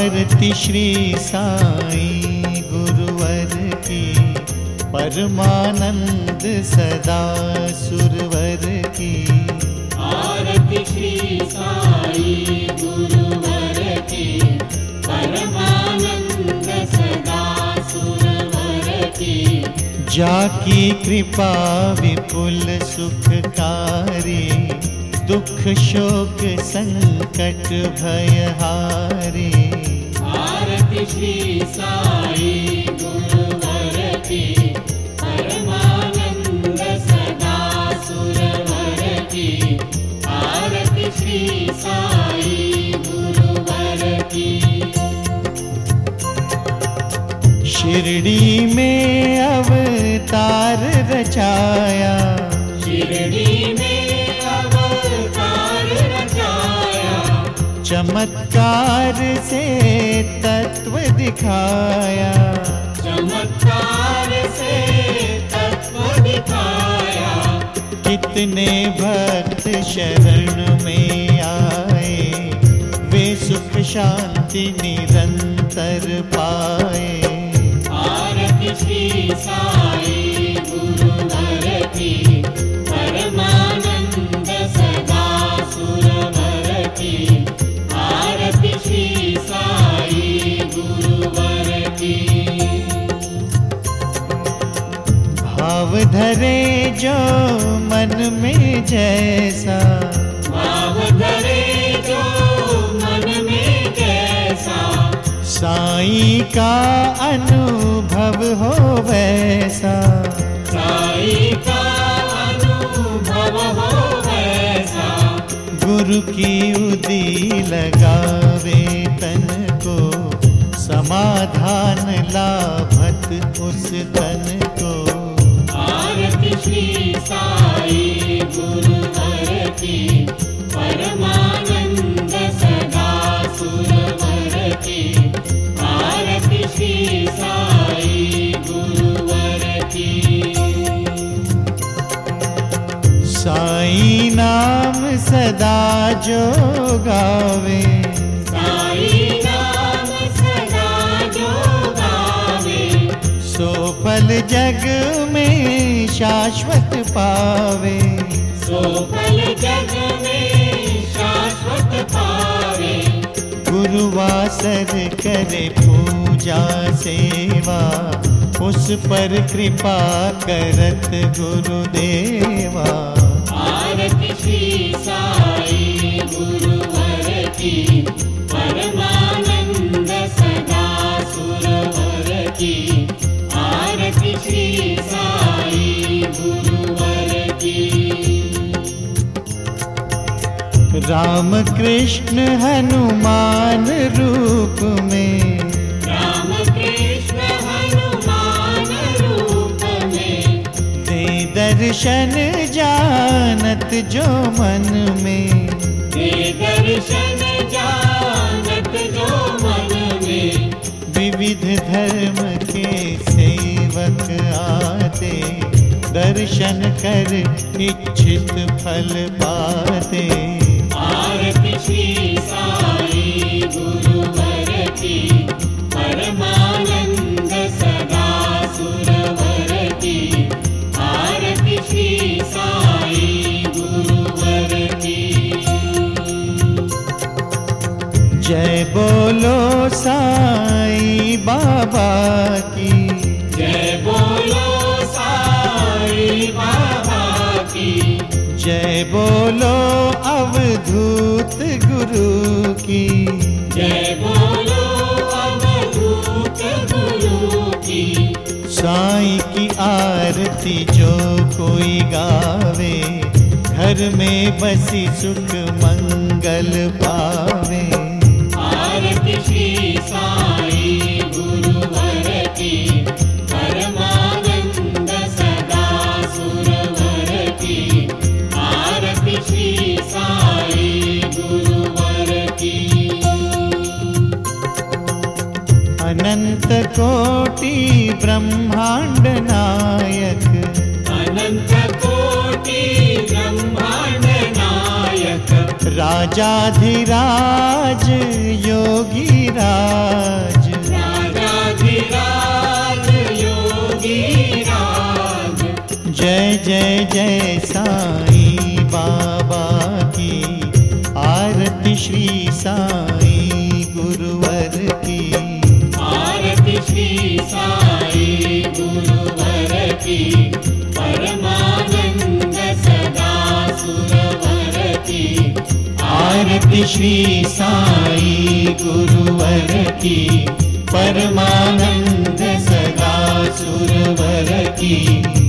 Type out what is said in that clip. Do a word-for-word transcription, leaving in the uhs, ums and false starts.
आरती श्री साईं गुरुवर की, परमानंद सदा सुरवर की। आरती श्री साईं गुरुवर की, परमानंद सदा सुरवर की। जाकी कृपा विपुल सुखकारी, दुख शोक संकट भयहारी। आरती श्री साईं गुरुवर की, परमानंद सदा सुरवर की। आरती श्री साईं गुरुवर की। शिरडी में अवतार रचाया, शिरडी में अवतार रचाया। चमत्कार से तत्व दिखाया, चमत्कार से तत्व दिखाया। कितने भक्त शरण में आए, वे सुख शांति निरंतर पाए। आरती श्री साईं गुरुवर की, परमानंद सदा सुरवर की। आरती श्री साईं गुरुवर की। भाव धरे जो मन में जैसा, भाव धरे जो मन में जैसा। साईं का अनुभव हो वैसा, साईं का अनुभव हो वैसा। गुरु की उदी लगावे तन को, समाधान लाभत उस तन को। आरती श्री साईं गुरुवर की, परमानंद सदा सुरवर की। आरती श्री साईं गुरुवर की। साईं नाम सदा जो गावे, साईं नाम सदा जो गावे। सो फल जग में शाश्वत पावे, सो फल जग में शाश्वत पावे। गुरुवासर करे पूजा सेवा, उस पर कृपा करत गुरुदेवा। आरती श्री साईं गुरुवर की, परमानंद सदा सुरवर की। आरती श्री साईं गुरुवर की। राम कृष्ण हनुमान रूप में, राम कृष्ण हनुमान रूप में। दे दर्शन जानत जो मन में, दे दर्शन जानत जो मन में। विविध धर्म के सेवक आते, दर्शन कर इच्छित फल पाते। आरती श्री साईं गुरुवर की, परमानंद सदा सुरवर की। आरती श्री साईं गुरुवर की। जय बोलो साईं बाबा की, जय बोलो साईं बाबा की। जय बोलो अवधूत गुरु की, जय बोलो अवधूत गुरु की। साईं की आरती जो कोई गावे, घर में बसी सुख मंगल पावे। आरती श्री साईं गुरुवर की, परमानंद सदा सुरवर की। आरती श्री साईं गुरुवर की। अनंत कोटि ब्रह्मांड नायक, अनंत कोटि ब्रह्मांड नायक। नायक राजाधिराज योगी राज राजाधिराज योगी राज जय जय जय साईं बाबा की आरती श्री साईं गुरुवर की आरती श्री साईं गुरुवर की परमानंद सदा सुरवर की आरती श्री साईं गुरुवर की परमानंद सदा सुरवर की